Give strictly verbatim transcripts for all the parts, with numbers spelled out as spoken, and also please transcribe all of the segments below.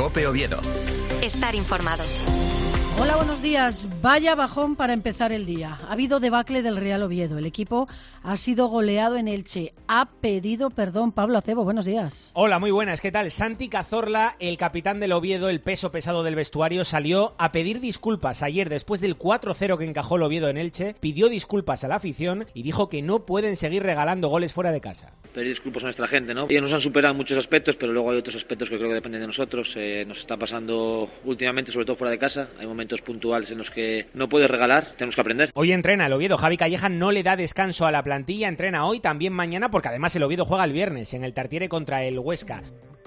COPE Oviedo. Estar informado. Hola, buenos días. Vaya bajón para empezar el día. Ha habido debacle del Real Oviedo. El equipo ha sido goleado en Elche. Ha pedido perdón. Pablo Acebo, buenos días. Hola, muy buenas. ¿Qué tal? Santi Cazorla, el capitán del Oviedo, el peso pesado del vestuario, salió a pedir disculpas ayer después del cuatro cero que encajó el Oviedo en Elche. Pidió disculpas a la afición y dijo que no pueden seguir regalando goles fuera de casa. Pedir disculpas a nuestra gente, ¿no? Ellos nos han superado en muchos aspectos, pero luego hay otros aspectos que creo que dependen de nosotros. Eh, nos está pasando últimamente, sobre todo fuera de casa. Hay momentos puntuales en los que no puedes regalar, tenemos que aprender. Hoy entrena el Oviedo. Javi Calleja no le da descanso a la plantilla, entrena hoy, también mañana, porque además el Oviedo juega el viernes en el Tartiere contra el Huesca.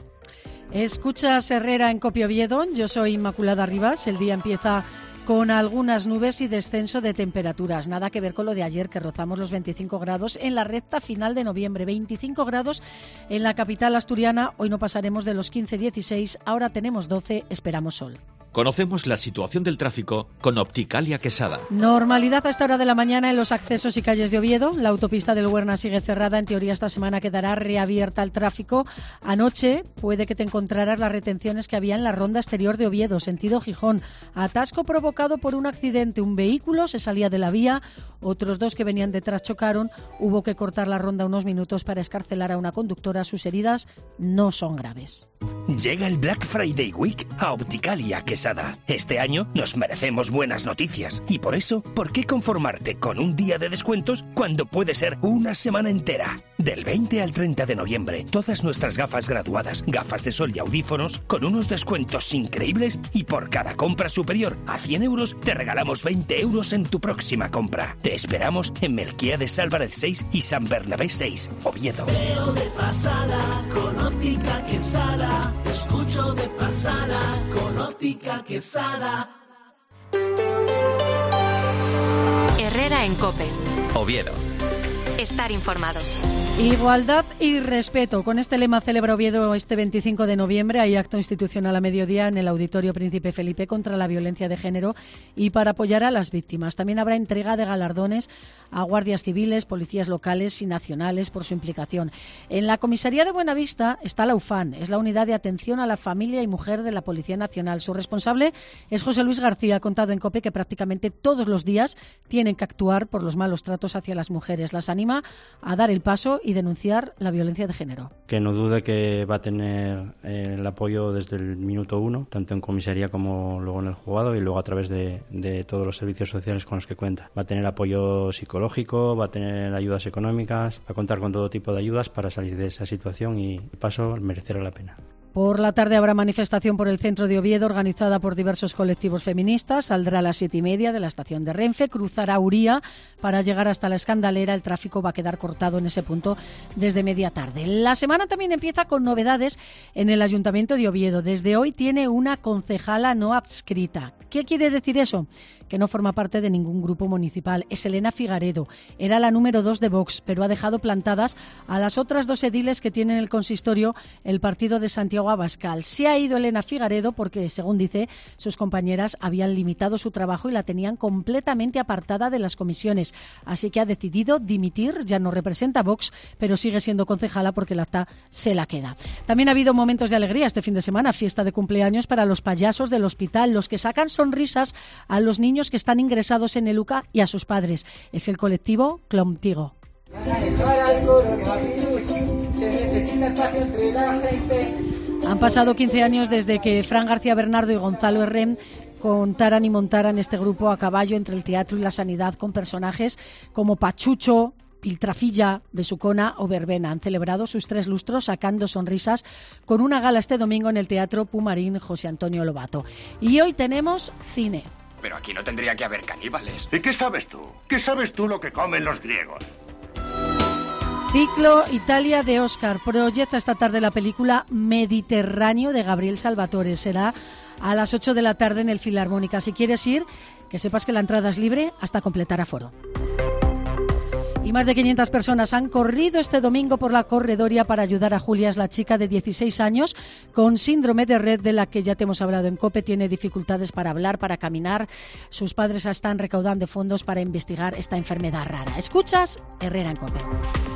Escuchas Herrera en COPE Oviedo. Yo soy Inmaculada Rivas. El día empieza con algunas nubes y descenso de temperaturas. Nada que ver con lo de ayer, que rozamos los veinticinco grados en la recta final de noviembre. veinticinco grados en la capital asturiana. Hoy no pasaremos de los quince dieciséis. Ahora tenemos doce. Esperamos sol. Conocemos la situación del tráfico con Opticalia Quesada. Normalidad a esta hora de la mañana en los accesos y calles de Oviedo. La autopista del Huerna sigue cerrada. En teoría esta semana quedará reabierta al tráfico. Anoche puede que te encontraras las retenciones que había en la ronda exterior de Oviedo, sentido Gijón. Atasco provocado por un accidente. Un vehículo se salía de la vía, otros dos que venían detrás chocaron. Hubo que cortar la ronda unos minutos para escarcelar a una conductora. Sus heridas no son graves. Llega el Black Friday Week a Opticalia Quesada. Este año nos merecemos buenas noticias y por eso, ¿por qué conformarte con un día de descuentos cuando puede ser una semana entera? Del veinte al treinta de noviembre, todas nuestras gafas graduadas, gafas de sol y audífonos con unos descuentos increíbles y por cada compra superior a cien euros te regalamos veinte euros en tu próxima compra. Te esperamos en Melquiades Álvarez seis y San Bernabé seis, Oviedo. Veo de pasada con Óptica Quesada. Escucho de pasada con Óptica Quesada. Herrera en COPE. Oviedo. Estar informado. Igualdad y respeto. Con este lema celebra Oviedo este veinticinco de noviembre. Hay acto institucional a mediodía en el Auditorio Príncipe Felipe contra la violencia de género y para apoyar a las víctimas. También habrá entrega de galardones a guardias civiles, policías locales y nacionales por su implicación. En la comisaría de Buenavista está la UFAN. Es la Unidad de Atención a la Familia y Mujer de la Policía Nacional. Su responsable es José Luis García. Ha contado en COPE que prácticamente todos los días tienen que actuar por los malos tratos hacia las mujeres. Las anima a dar el paso y denunciar la violencia de género. Que no dude que va a tener eh, el apoyo desde el minuto uno, tanto en comisaría como luego en el juzgado y luego a través de, de todos los servicios sociales con los que cuenta. Va a tener apoyo psicológico, va a tener ayudas económicas, va a contar con todo tipo de ayudas para salir de esa situación y el paso merecerá la pena. Por la tarde habrá manifestación por el centro de Oviedo organizada por diversos colectivos feministas. Saldrá a las siete y media de la estación de Renfe, cruzará Uría para llegar hasta la Escandalera. El tráfico va a quedar cortado en ese punto desde media tarde. La semana también empieza con novedades en el Ayuntamiento de Oviedo. Desde hoy tiene una concejala no adscrita. ¿Qué quiere decir eso? Que no forma parte de ningún grupo municipal. Es Elena Figaredo. Era la número dos de Vox, pero ha dejado plantadas a las otras dos ediles que tiene en el consistorio el partido de Santiago Abascal. Se ha ido Elena Figaredo porque, según dice, sus compañeras habían limitado su trabajo y la tenían completamente apartada de las comisiones. Así que ha decidido dimitir. Ya no representa a Vox, pero sigue siendo concejala porque la acta se la queda. También ha habido momentos de alegría este fin de semana. Fiesta de cumpleaños para los payasos del hospital, los que sacan sonrisas a los niños que están ingresados en el U C A y a sus padres. Es el colectivo Clomtigo. Han pasado quince años desde que Fran García Bernardo y Gonzalo Herrem contaran y montaran este grupo a caballo entre el teatro y la sanidad con personajes como Pachucho, Piltrafilla, Besucona o Verbena. Han celebrado sus tres lustros sacando sonrisas con una gala este domingo en el Teatro Pumarín José Antonio Lobato. Y hoy tenemos cine. Pero aquí no tendría que haber caníbales. ¿Y qué sabes tú? ¿Qué sabes tú lo que comen los griegos? Ciclo Italia de Oscar proyecta esta tarde la película Mediterráneo de Gabriel Salvatore. Será a las ocho de la tarde en el Filarmónica. Si quieres ir, que sepas que la entrada es libre hasta completar aforo. Y más de quinientas personas han corrido este domingo por la corredoria para ayudar a Julia, es la chica de dieciséis años con síndrome de Rett, de la que ya te hemos hablado en COPE. Tiene dificultades para hablar, para caminar. Sus padres están recaudando fondos para investigar esta enfermedad rara. Escuchas Herrera en COPE.